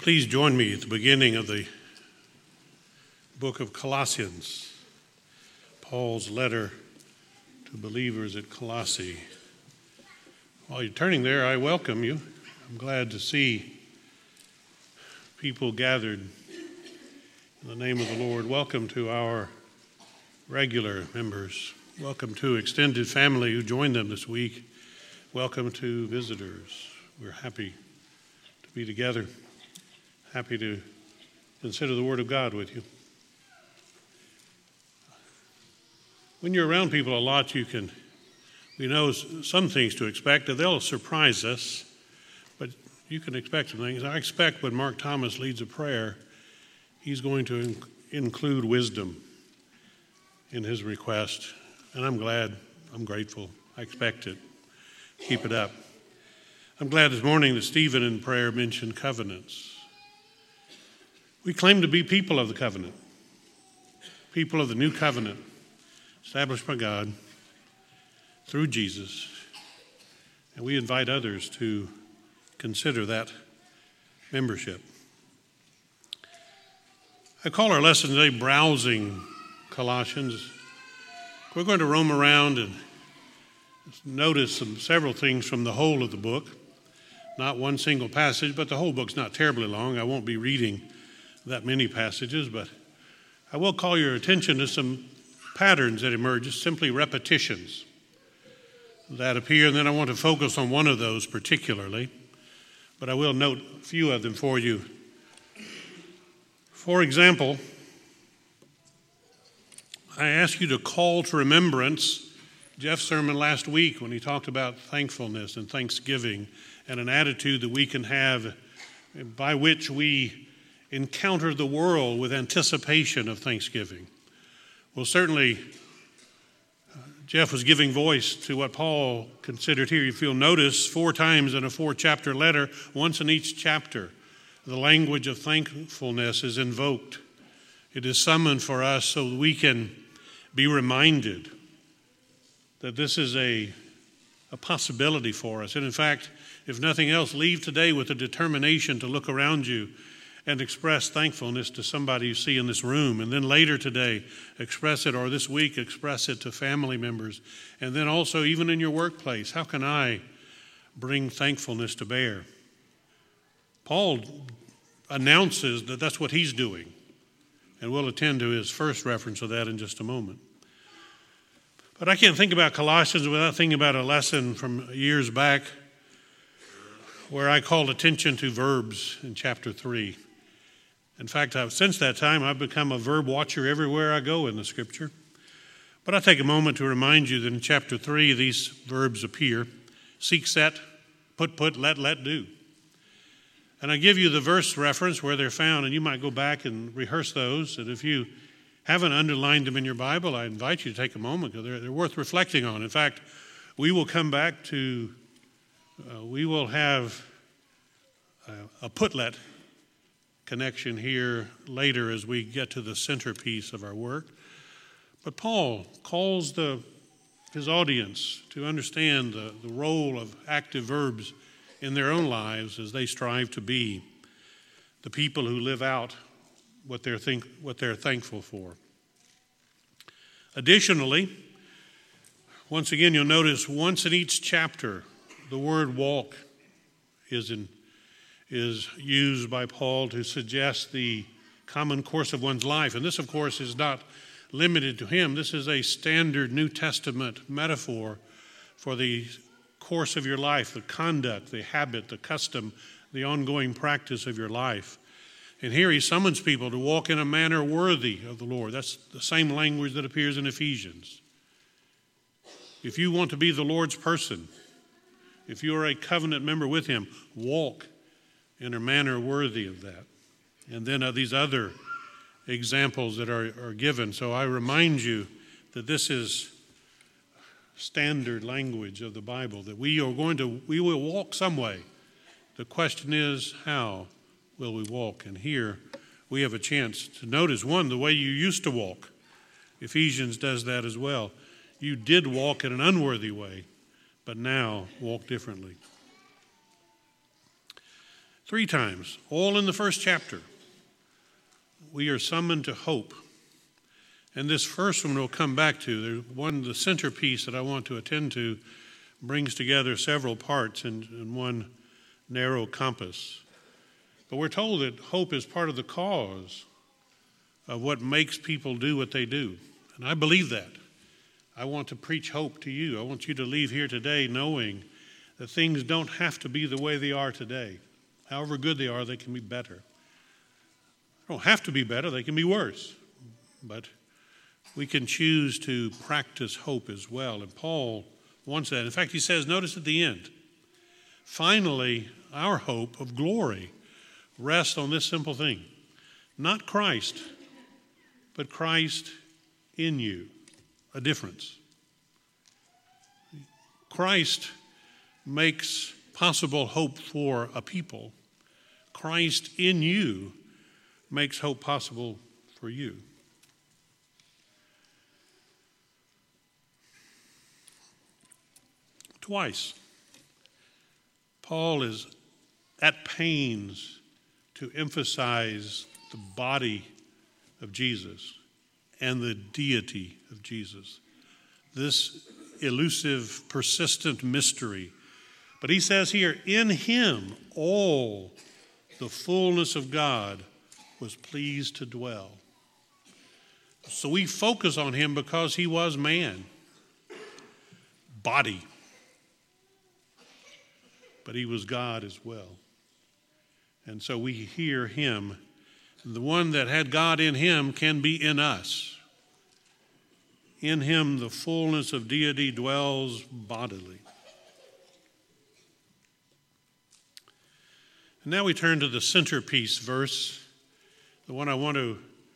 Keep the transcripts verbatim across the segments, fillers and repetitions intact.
Please join me at the beginning of the book of Colossians, Paul's letter to believers at Colossae. While you're turning there, I welcome you. I'm glad to see people gathered in the name of the Lord. Welcome to our regular members. Welcome to extended family who joined them this week. Welcome to visitors. We're happy to be together. Happy to consider the Word of God with you. When you're around people a lot, you can, we know some things to expect, and they'll surprise us, but you can expect some things. I expect when Mark Thomas leads a prayer, he's going to in- include wisdom in his request, and I'm glad, I'm grateful. I expect it. Keep it up. I'm glad this morning that Stephen in prayer mentioned covenants. We claim to be people of the covenant, people of the new covenant established by God through Jesus, and we invite others to consider that membership. I call our lesson today Browsing Colossians. We're going to roam around and notice some several things from the whole of the book, not one single passage, but the whole book's not terribly long. I won't be reading that many passages, but I will call your attention to some patterns that emerge, just simply repetitions that appear, and then I want to focus on one of those particularly, but I will note a few of them for you. For example, I ask you to call to remembrance Jeff's sermon last week when he talked about thankfulness and thanksgiving and an attitude that we can have by which we encounter the world with anticipation of thanksgiving. Well, certainly, uh, Jeff was giving voice to what Paul considered here. If you'll notice, four times in a four-chapter letter, once in each chapter, the language of thankfulness is invoked. It is summoned for us so that we can be reminded that this is a, a possibility for us. And in fact, if nothing else, leave today with a determination to look around you and express thankfulness to somebody you see in this room. And then later today, express it, or this week, express it to family members. And then also, even in your workplace, how can I bring thankfulness to bear? Paul announces that that's what he's doing. And we'll attend to his first reference of that in just a moment. But I can't think about Colossians without thinking about a lesson from years back where I called attention to verbs in chapter three. In fact, I've, since that time, I've become a verb watcher everywhere I go in the Scripture. But I'll take a moment to remind you that in chapter three, these verbs appear: seek, set, put, put, let, let, do. And I give you the verse reference where they're found, and you might go back and rehearse those. And if you haven't underlined them in your Bible, I invite you to take a moment, because they're, they're worth reflecting on. In fact, we will come back to, uh, we will have uh, a put-let connection here later as we get to the centerpiece of our work. But Paul calls the, his audience to understand the, the role of active verbs in their own lives as they strive to be the people who live out what they're think what they're thankful for. Additionally, once again, you'll notice once in each chapter, the word walk is in is used by Paul to suggest the common course of one's life. And this, of course, is not limited to him. This is a standard New Testament metaphor for the course of your life, the conduct, the habit, the custom, the ongoing practice of your life. And here he summons people to walk in a manner worthy of the Lord. That's the same language that appears in Ephesians. If you want to be the Lord's person, if you are a covenant member with him, walk in a manner worthy of that. And then uh, these other examples that are, are given. So I remind you that this is standard language of the Bible, that we are going to, we will walk some way. The question is, how will we walk? And here we have a chance to notice, one, the way you used to walk. Ephesians does that as well. You did walk in an unworthy way, but now walk differently. Three times, all in the first chapter, we are summoned to hope. And this first one we'll come back to. There's one, the centerpiece that I want to attend to brings together several parts in, in one narrow compass. But we're told that hope is part of the cause of what makes people do what they do. And I believe that. I want to preach hope to you. I want you to leave here today knowing that things don't have to be the way they are today. However good they are, they can be better. They don't have to be better, they can be worse. But we can choose to practice hope as well. And Paul wants that. In fact, he says, notice at the end, finally, our hope of glory rests on this simple thing. Not Christ, but Christ in you. A difference. Christ makes possible hope for a people. Christ in you makes hope possible for you. Twice, Paul is at pains to emphasize the body of Jesus and the deity of Jesus. This elusive, persistent mystery. But he says here, in him all the fullness of God was pleased to dwell. So we focus on him because he was man. Body. But he was God as well. And so we hear him. The one that had God in him can be in us. In him the fullness of deity dwells bodily. And now we turn to the centerpiece verse, the one I want to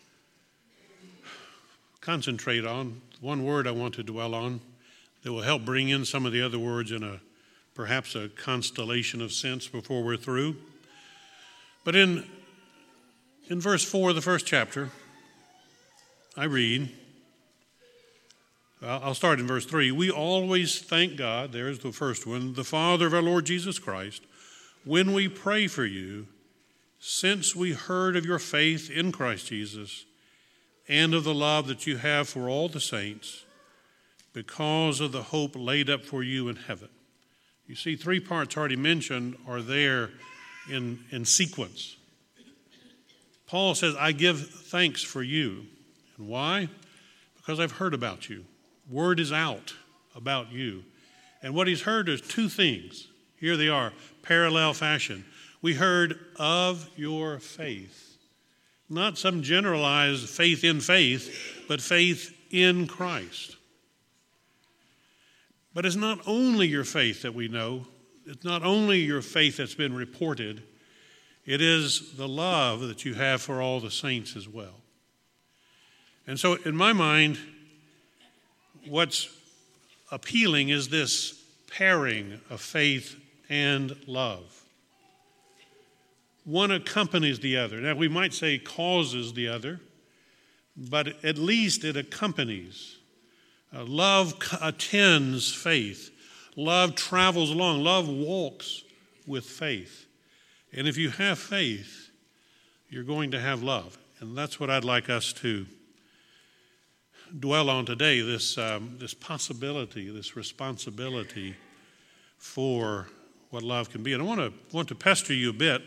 concentrate on, one word I want to dwell on that will help bring in some of the other words in a perhaps a constellation of sense before we're through. But in, in verse four of the first chapter, I read, I'll start in verse three. We always thank God, there's the first one, the Father of our Lord Jesus Christ, when we pray for you, since we heard of your faith in Christ Jesus and of the love that you have for all the saints, because of the hope laid up for you in heaven. You see, three parts already mentioned are there in, in sequence. Paul says, I give thanks for you. And why? Because I've heard about you. Word is out about you. And what he's heard is two things. Here they are, parallel fashion. We heard of your faith. Not some generalized faith in faith, but faith in Christ. But it's not only your faith that we know. It's not only your faith that's been reported. It is the love that you have for all the saints as well. And so in my mind, what's appealing is this pairing of faith and love. One accompanies the other. Now, we might say causes the other, but at least it accompanies. Uh, love attends faith. Love travels along. Love walks with faith. And if you have faith, you're going to have love. And that's what I'd like us to dwell on today, this, um, this possibility, this responsibility for what love can be. And I want to want to pester you a bit.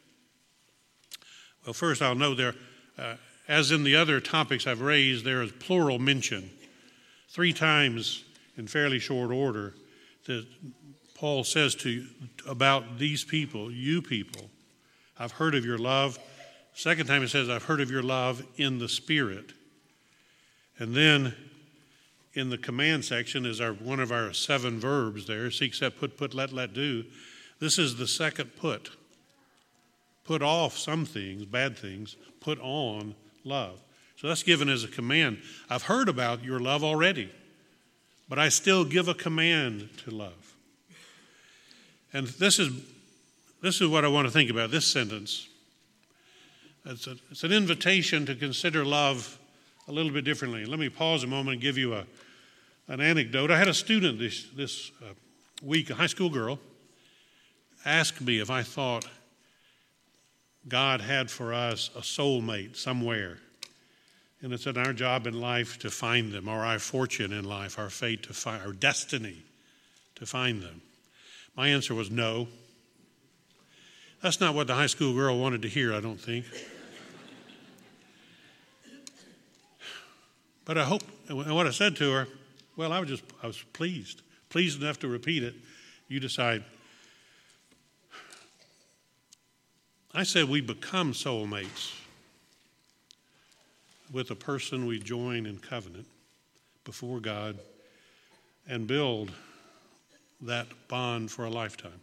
Well, first I'll know there, uh, as in the other topics I've raised, there is plural mention. Three times in fairly short order that Paul says to about these people, you people, I've heard of your love. Second time he says, I've heard of your love in the Spirit. And then in the command section is our one of our seven verbs there, seek, set, put, put, let, let, do. This is the second put. Put off some things, bad things, put on love. So that's given as a command. I've heard about your love already, but I still give a command to love. And this is this is what I want to think about, this sentence. It's, a, it's an invitation to consider love a little bit differently. Let me pause a moment and give you a, an anecdote. I had a student this, this uh, week, a high school girl, ask me if I thought God had for us a soulmate somewhere. And it's in our job in life to find them, or our fortune in life, our fate to find, our destiny to find them. My answer was no. That's not what the high school girl wanted to hear, I don't think. But I hope, and what I said to her, well, I was just, I was pleased, pleased enough to repeat it. You decide. I said we become soulmates with a person we join in covenant before God and build that bond for a lifetime.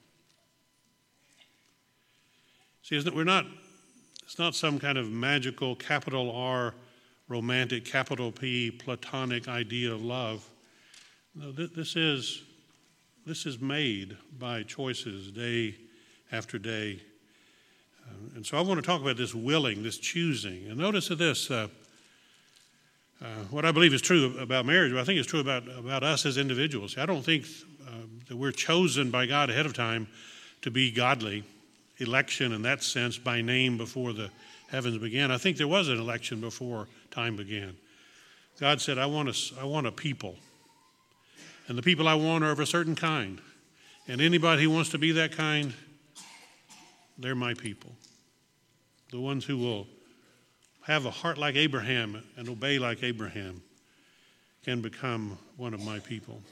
See, isn't it, we're not, it's not some kind of magical capital R romantic capital P platonic idea of love. No, th- this is this is made by choices day after day. Uh, and so I want to talk about this willing, this choosing. And notice this, uh, uh, what I believe is true about marriage, but I think it's true about, about us as individuals. I don't think uh, that we're chosen by God ahead of time to be godly. Election in that sense by name before the heavens began. I think there was an election before time began. God said, I want a, I want a people. And the people I want are of a certain kind. And anybody who wants to be that kind, they're my people. The ones who will have a heart like Abraham and obey like Abraham can become one of my people.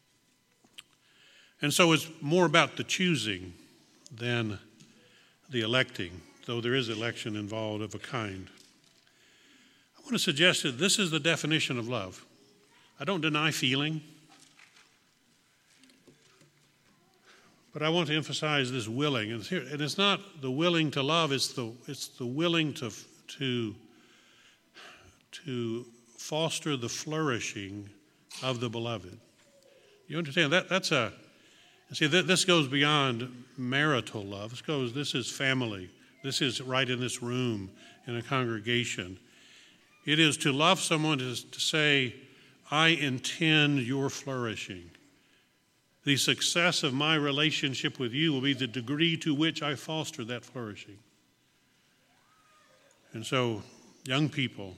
And so it's more about the choosing than the electing, though there is election involved of a kind. I want to suggest that this is the definition of love. I don't deny feeling, but I want to emphasize this willing. And it's not the willing to love, it's the it's the willing to to to foster the flourishing of the beloved. You understand that that's a see this goes beyond marital love. This goes this is family. This is right in this room in a congregation. It is to love someone is to say, I intend your flourishing. The success of my relationship with you will be the degree to which I foster that flourishing. And so, young people,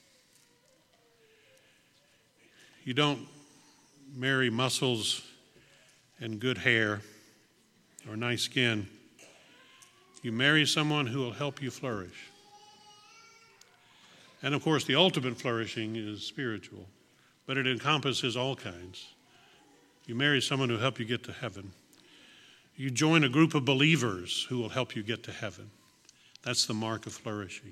you don't marry muscles and good hair or nice skin. You marry someone who will help you flourish. And of course, the ultimate flourishing is spiritual, but it encompasses all kinds. You marry someone who will help you get to heaven. You join a group of believers who will help you get to heaven. That's the mark of flourishing.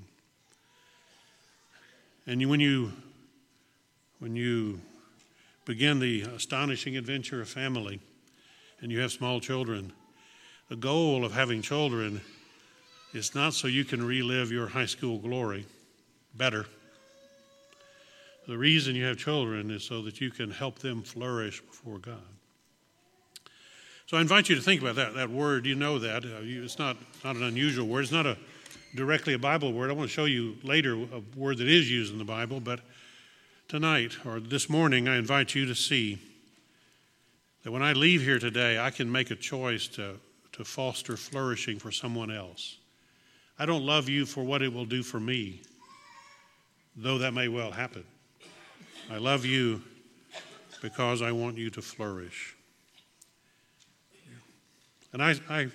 And you, when you when you begin the astonishing adventure of family and you have small children, the goal of having children is not so you can relive your high school glory better. The reason you have children is so that you can help them flourish before God. So I invite you to think about that. That word, you know that. Uh, you, it's not, not an unusual word. It's not a directly a Bible word. I want to show you later a word that is used in the Bible. But tonight, or this morning, I invite you to see that when I leave here today, I can make a choice to, to foster flourishing for someone else. I don't love you for what it will do for me, though that may well happen. I love you because I want you to flourish. And I, I,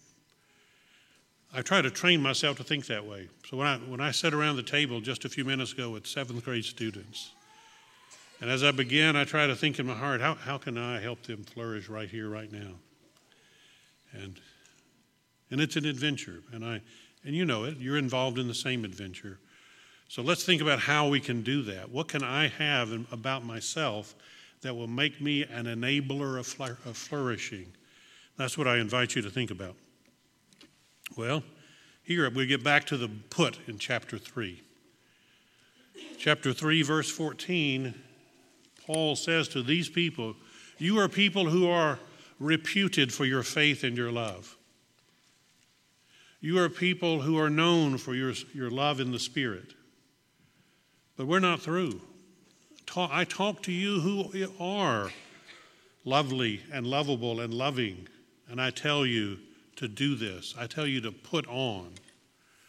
I try to train myself to think that way. So when I, when I sat around the table just a few minutes ago with seventh grade students, and as I began, I try to think in my heart, how, how can I help them flourish right here, right now? And, and it's an adventure, and I, and you know it, you're involved in the same adventure. So let's think about how we can do that. What can I have in, about myself that will make me an enabler of, fl- of flourishing? That's what I invite you to think about. Well, here we get back to the put in chapter three. Chapter three, verse fourteen, Paul says to these people, you are people who are reputed for your faith and your love. You are people who are known for your, your love in the Spirit. But we're not through. Talk, I talk to you who are lovely and lovable and loving, and I tell you to do this. I tell you to put on.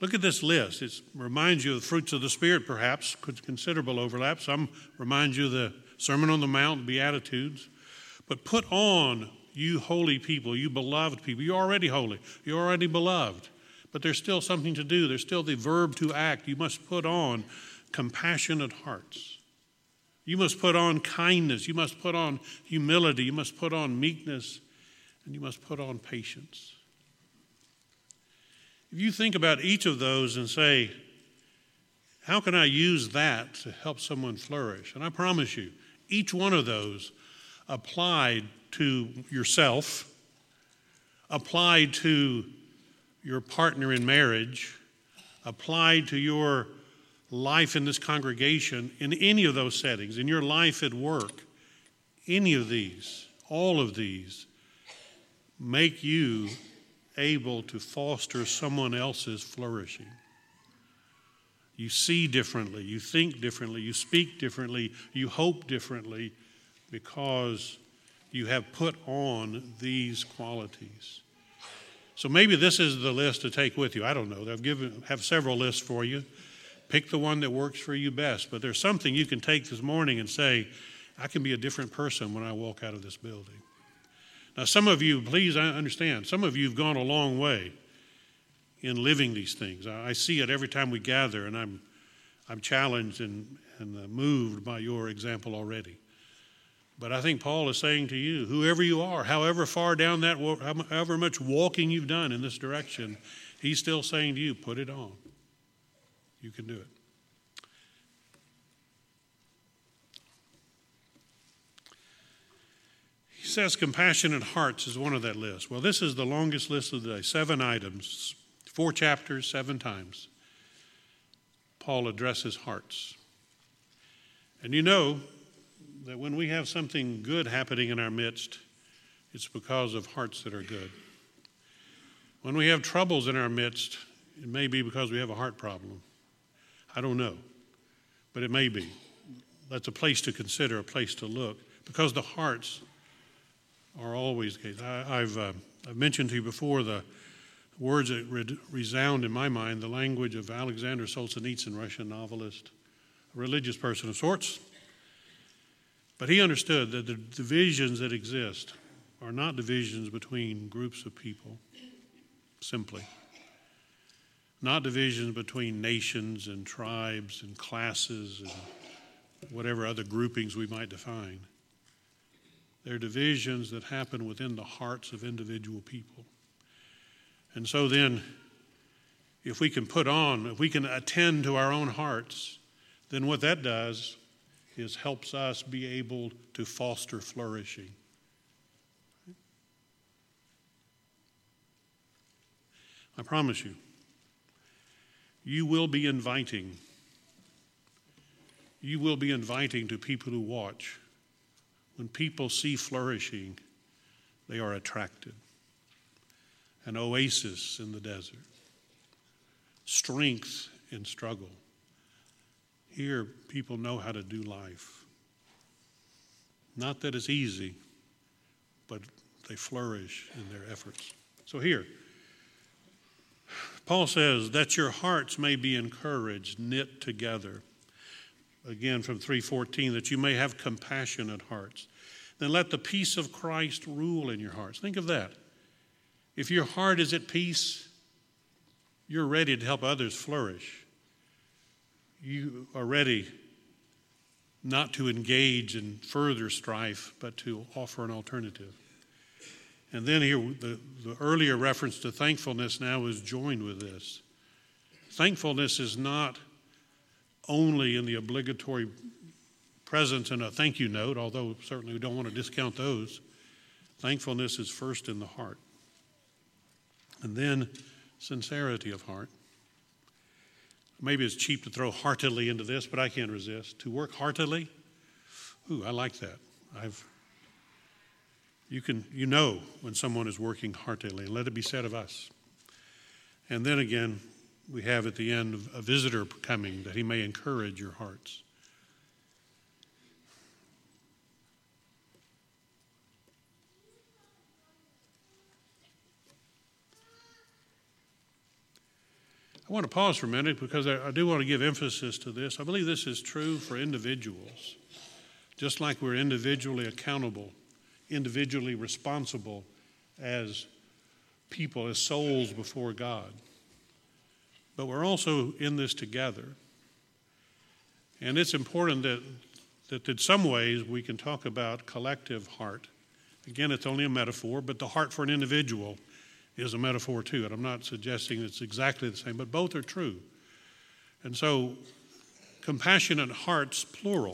Look at this list. It reminds you of the fruits of the Spirit, perhaps, considerable overlap. Some remind you of the Sermon on the Mount, the Beatitudes. But put on, you holy people, you beloved people. You're already holy. You're already beloved. But there's still something to do. There's still the verb to act. You must put on compassionate hearts. You must put on kindness. You must put on humility. You must put on meekness. And you must put on patience. If you think about each of those and say, how can I use that to help someone flourish? And I promise you, each one of those applied to yourself, applied to your partner in marriage, applied to your life in this congregation, in any of those settings, in your life at work, any of these, all of these, make you able to foster someone else's flourishing. You see differently, you think differently, you speak differently, you hope differently because you have put on these qualities. So maybe this is the list to take with you. I don't know. I've given have several lists for you. Pick the one that works for you best. But there's something you can take this morning and say, I can be a different person when I walk out of this building. Now, some of you, please understand, some of you have gone a long way in living these things. I see it every time we gather, and I'm I'm challenged and, and moved by your example already. But I think Paul is saying to you, whoever you are, however far down that, however much walking you've done in this direction, he's still saying to you, put it on. You can do it. He says compassionate hearts is one of that list. Well, this is the longest list of the day, seven items, four chapters, seven times. Paul addresses hearts. And you know that when we have something good happening in our midst, it's because of hearts that are good. When we have troubles in our midst, it may be because we have a heart problem. I don't know, but it may be. That's a place to consider, a place to look, because the hearts are always the case. I, I've, uh, I've mentioned to you before the words that re- resound in my mind, the language of Alexander Solzhenitsyn, Russian novelist, a religious person of sorts. But he understood that the divisions that exist are not divisions between groups of people, simply. Not divisions between nations and tribes and classes and whatever other groupings we might define. They're divisions that happen within the hearts of individual people. And so then, if we can put on, if we can attend to our own hearts, then what that does is helps us be able to foster flourishing. I promise you, you will be inviting. You will be inviting to people who watch. When people see flourishing, they are attracted. An oasis in the desert. Strength in struggle. Here, people know how to do life. Not that it's easy, but they flourish in their efforts. So here, Paul says that your hearts may be encouraged, knit together. Again, from three fourteen, that you may have compassionate hearts. Then let the peace of Christ rule in your hearts. Think of that. If your heart is at peace, you're ready to help others flourish. You are ready not to engage in further strife, but to offer an alternative. And then here, the, the earlier reference to thankfulness now is joined with this. Thankfulness is not only in the obligatory presence and a thank you note, although certainly we don't want to discount those. Thankfulness is first in the heart. And then sincerity of heart. Maybe it's cheap to throw heartily into this, but I can't resist. To work heartily, ooh, I like that. I've, you can, you know when someone is working heartily, and let it be said of us. And then again, we have at the end a visitor coming that he may encourage your hearts. I I want to pause for a minute because I, I do want to give emphasis to this. I believe this is true for individuals, just like we're individually accountable, individually responsible as people, as souls before God. But we're also in this together. And it's important that, that in some ways we can talk about collective heart. Again, it's only a metaphor, but the heart for an individual is a metaphor too. And I'm not suggesting it's exactly the same, but both are true. And so, compassionate hearts, plural.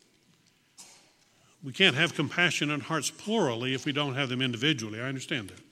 We can't have compassionate hearts plurally if we don't have them individually. I understand that.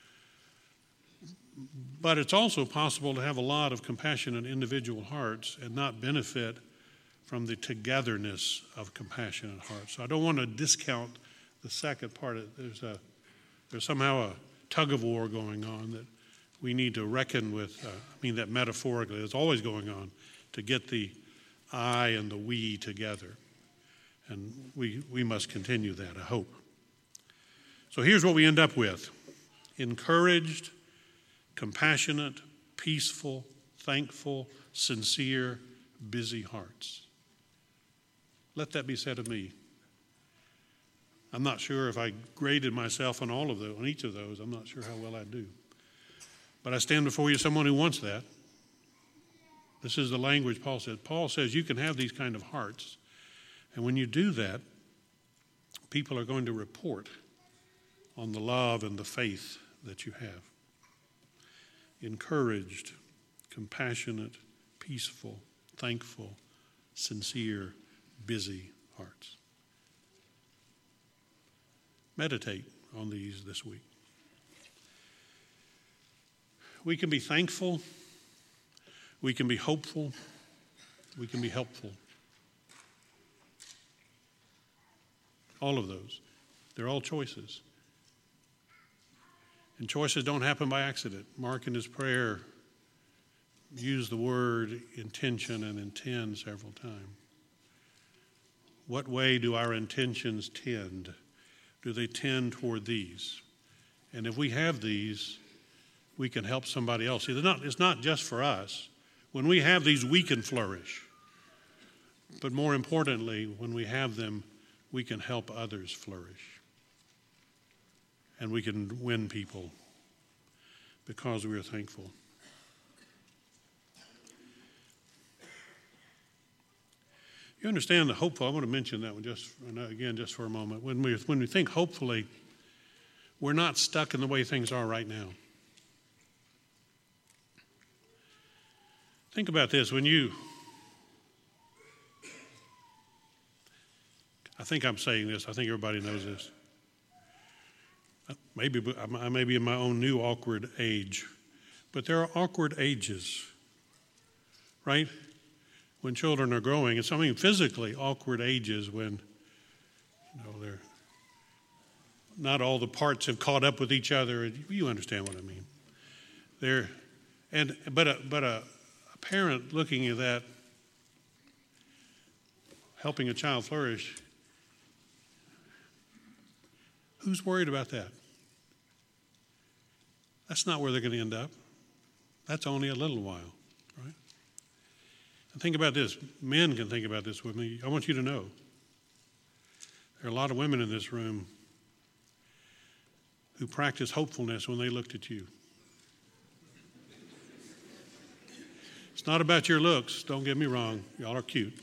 But it's also possible to have a lot of compassionate individual hearts and not benefit from the togetherness of compassionate hearts. So I don't want to discount the second part. There's a there's somehow a tug of war going on that we need to reckon with. Uh, I mean that metaphorically. It's always going on to get the I and the we together. And we, we must continue that, I hope. So here's what we end up with. Encouraged, compassionate, peaceful, thankful, sincere, busy hearts. Let that be said of me. I'm not sure if I graded myself on all of those, on each of those. I'm not sure how well I do. But I stand before you someone who wants that. This is the language Paul said. Paul says you can have these kind of hearts. And when you do that, people are going to report on the love and the faith that you have. Encouraged, compassionate, peaceful, thankful, sincere, busy hearts. Meditate on these this week. We can be thankful. We can be hopeful. We can be helpful. All of those. They're all choices. And choices don't happen by accident. Mark in his prayer used the word intention and intend several times. What way do our intentions tend? Do they tend toward these? And if we have these, we can help somebody else. See, not, it's not just for us. When we have these, we can flourish. But more importantly, when we have them, we can help others flourish. And we can win people because we are thankful. You understand the hopeful. I want to mention that one just again, just for a moment. When we when we think hopefully, we're not stuck in the way things are right now. Think about this. When you, I think I'm saying this. I think everybody knows this. Maybe I may be in my own new awkward age, but there are awkward ages, right? When children are growing, it's something physically awkward ages when, you know, they're not all the parts have caught up with each other. You understand what I mean? They're, and but a, but a, a parent looking at that, helping a child flourish, who's worried about that? That's not where they're going to end up. That's only a little while, right? And think about this. Men can think about this with me. I want you to know there are a lot of women in this room who practice hopefulness when they looked at you. It's not about your looks. Don't get me wrong. Y'all are cute.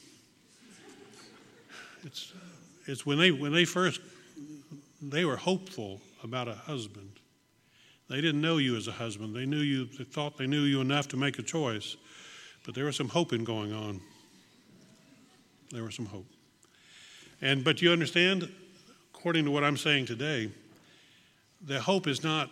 It's it's when they when they first they were hopeful about a husband. They didn't know you as a husband. They knew you. They thought they knew you enough to make a choice, but there was some hoping going on. There was some hope. And but you understand, according to what I'm saying today, the hope is not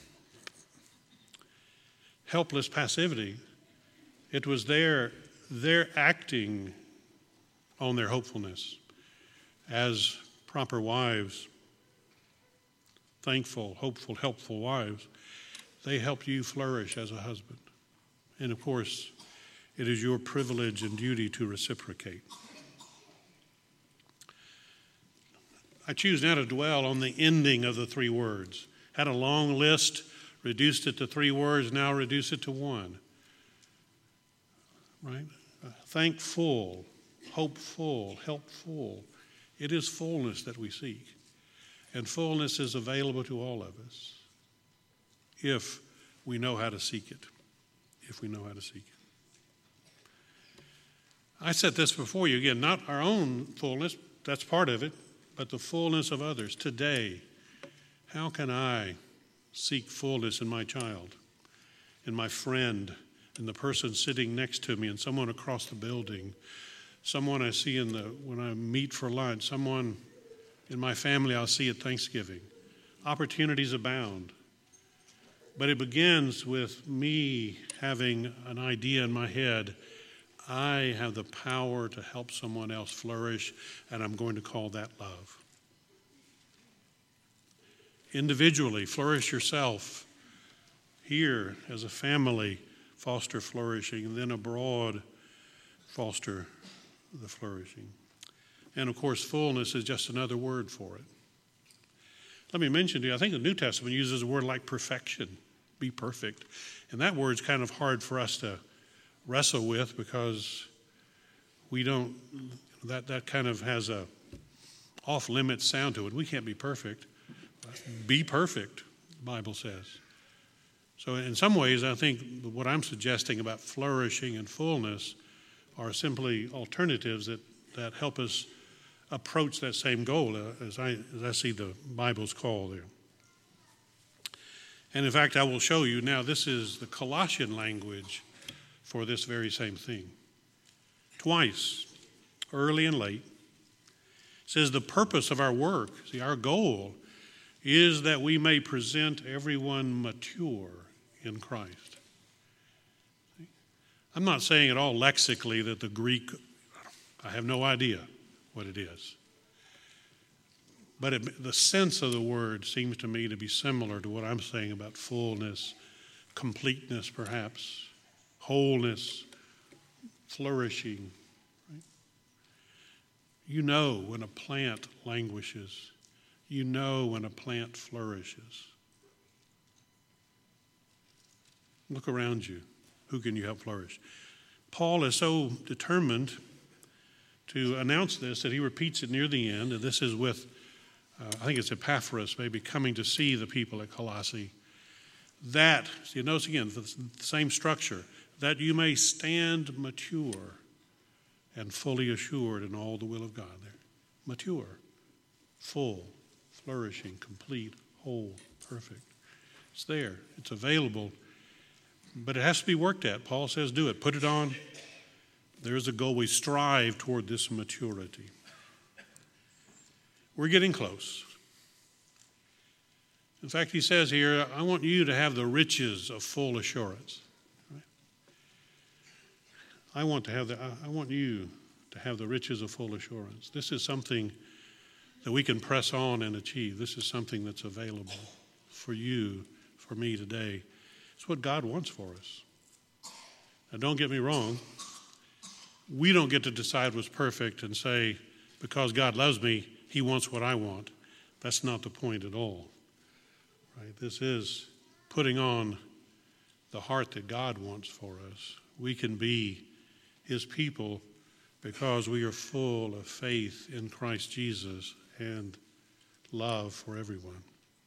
helpless passivity. It was their their acting on their hopefulness as proper wives, thankful, hopeful, helpful wives. They help you flourish as a husband. And of course, it is your privilege and duty to reciprocate. I choose now to dwell on the ending of the three words. Had a long list, reduced it to three words, now reduce it to one. right? Uh, thankful, hopeful, helpful. It is fullness that we seek. And fullness is available to all of us if we know how to seek it. If we know how to seek it. I set this before you again, not our own fullness, that's part of it, but the fullness of others. Today, how can I seek fullness in my child, in my friend, in the person sitting next to me, and someone across the building, someone I see in the when I meet for lunch, someone in my family I'll see at Thanksgiving. Opportunities abound. But it begins with me having an idea in my head. I have the power to help someone else flourish, and I'm going to call that love. Individually, flourish yourself. Here, as a family, foster flourishing, and then abroad, foster the flourishing. And of course, fullness is just another word for it. Let me mention to you, I think the New Testament uses a word like perfection, be perfect. And that word's kind of hard for us to wrestle with because we don't, that, that kind of has a off-limits sound to it. We can't be perfect. Be perfect, the Bible says. So in some ways, I think what I'm suggesting about flourishing and fullness are simply alternatives that, that help us approach that same goal, uh, as I as I see the Bible's call there. And in fact, I will show you now, this is the Colossian language for this very same thing. Twice, early and late, it says the purpose of our work, see, our goal is that we may present everyone mature in Christ. I'm not saying at all lexically that the Greek, I have no idea what it is. But it, the sense of the word seems to me to be similar to what I'm saying about fullness, completeness perhaps, wholeness, flourishing. Right? You know when a plant languishes. You know when a plant flourishes. Look around you. Who can you help flourish? Paul is so determined to announce this that he repeats it near the end, and this is with, uh, I think it's Epaphras, maybe coming to see the people at Colossae. That, see, notice again, the same structure, that you may stand mature and fully assured in all the will of God. There, mature, full, flourishing, complete, whole, perfect. It's there. It's available. But it has to be worked at. Paul says do it. Put it on. There's a goal. We strive toward this maturity. We're getting close. In fact, he says here, I want you to have the riches of full assurance. Right? I want to have the, I want you to have the riches of full assurance. This is something that we can press on and achieve. This is something that's available for you, for me today. It's what God wants for us. Now, don't get me wrong. We don't get to decide what's perfect and say, because God loves me, he wants what I want. That's not the point at all. Right? This is putting on the heart that God wants for us. We can be his people because we are full of faith in Christ Jesus and love for everyone.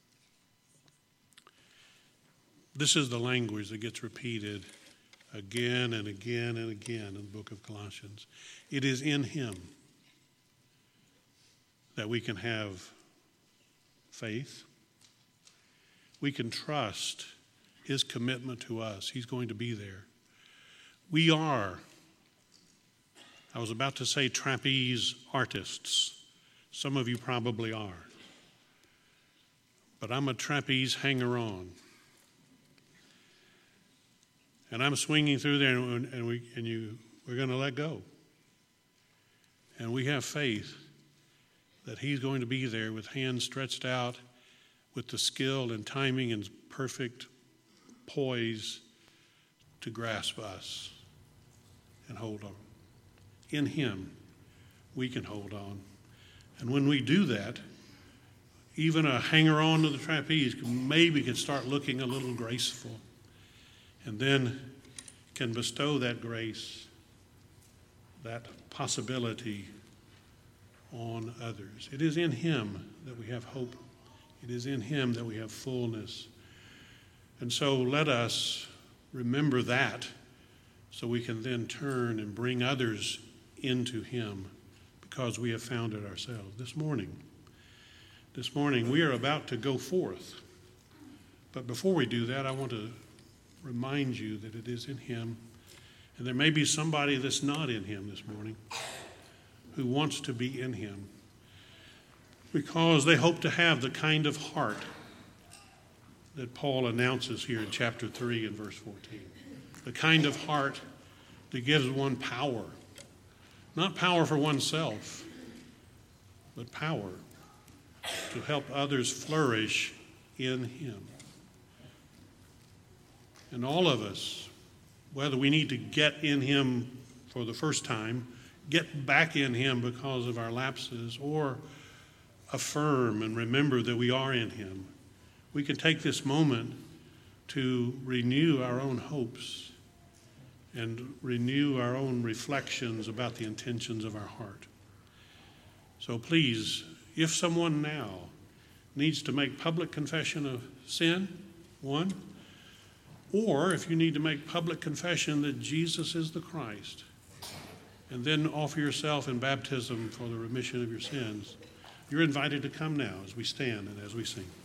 This is the language that gets repeated again and again and again in the book of Colossians. It is in him that we can have faith. We can trust his commitment to us. He's going to be there. We are, I was about to say trapeze artists. Some of you probably are. But I'm a trapeze hanger-on. And I'm swinging through there, and, and, we, and you, we're going to let go. And we have faith that he's going to be there with hands stretched out, with the skill and timing and perfect poise to grasp us and hold on. In him, we can hold on. And when we do that, even a hanger-on to the trapeze maybe can start looking a little graceful, and then can bestow that grace that possibility on others. It is in him that we have hope. It is in him that we have fullness. And so let us remember that so we can then turn and bring others into him because we have found it ourselves. This morning, this morning we are about to go forth. But before we do that, I want to remind you that it is in him. And there may be somebody that's not in him this morning who wants to be in him because they hope to have the kind of heart that Paul announces here in chapter three and verse fourteen. The kind of heart that gives one power. Not power for oneself, but power to help others flourish in him. And all of us, whether we need to get in him for the first time, get back in him because of our lapses, or affirm and remember that we are in him, we can take this moment to renew our own hopes and renew our own reflections about the intentions of our heart. So please, if someone now needs to make public confession of sin, one, or if you need to make public confession that Jesus is the Christ, and then offer yourself in baptism for the remission of your sins, you're invited to come now as we stand and as we sing.